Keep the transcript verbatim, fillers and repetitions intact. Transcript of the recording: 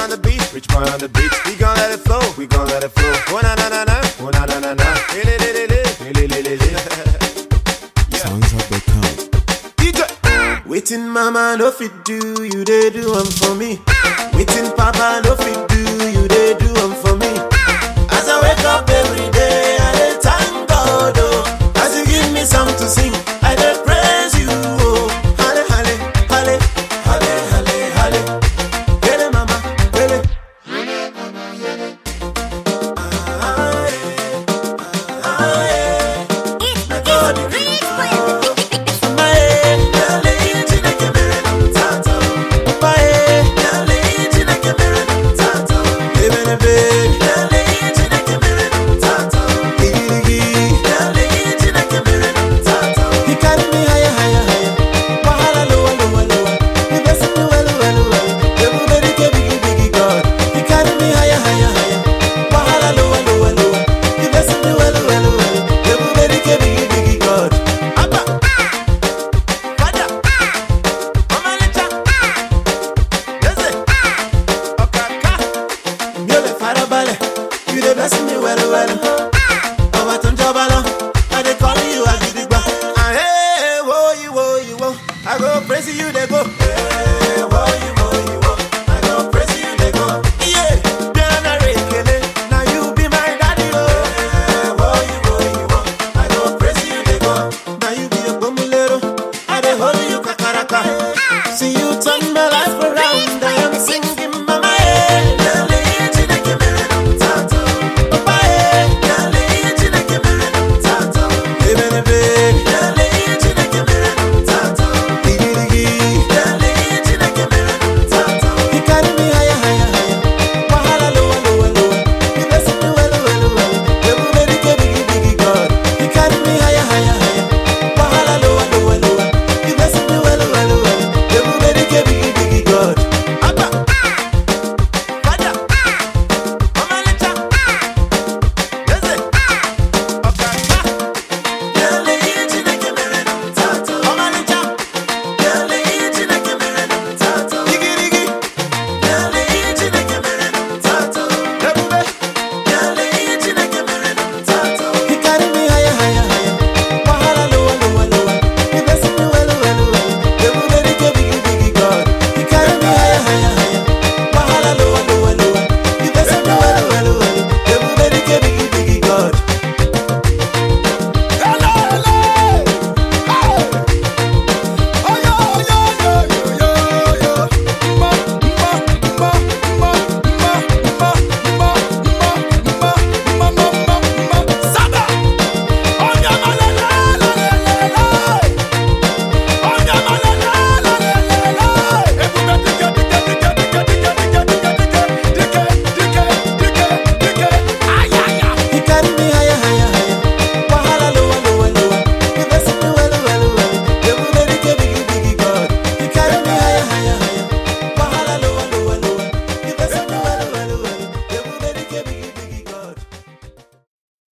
on the beat, rich boy on the beat. We gon' let it flow, we gon' let it flow. Oh na na na na, oh na na na na. Hey, hey, hey, hey, hey, hey, hey, hey. Sounds of the town. D J, waiting mama no fit do, you they do one for me.